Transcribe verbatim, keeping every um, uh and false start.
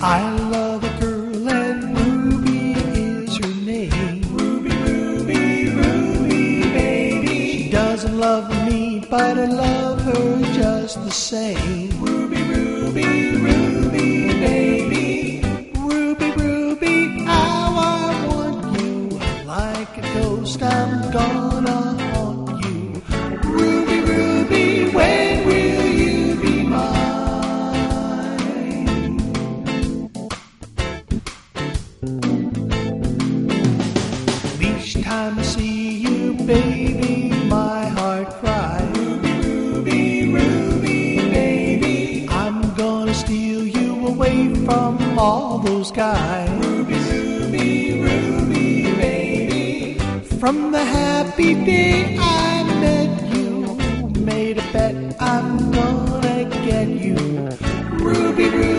I love a girl and Ruby is her name. Ruby, Ruby, Ruby, baby. She doesn't love me, but I love her just the same. Ruby, Ruby, Ruby, baby. Ruby, Ruby, how I want you. Like a ghost, I'm gonna haunt you. Ruby, Ruby, when will you be mine? Each time I see you, baby, my heart cries. Ruby, Ruby, Ruby, baby. I'm gonna steal you away from all those guys. Ruby, Ruby, Ruby, baby. From the happy day I met you, made a bet I'm gonna get you. Ruby, Ruby.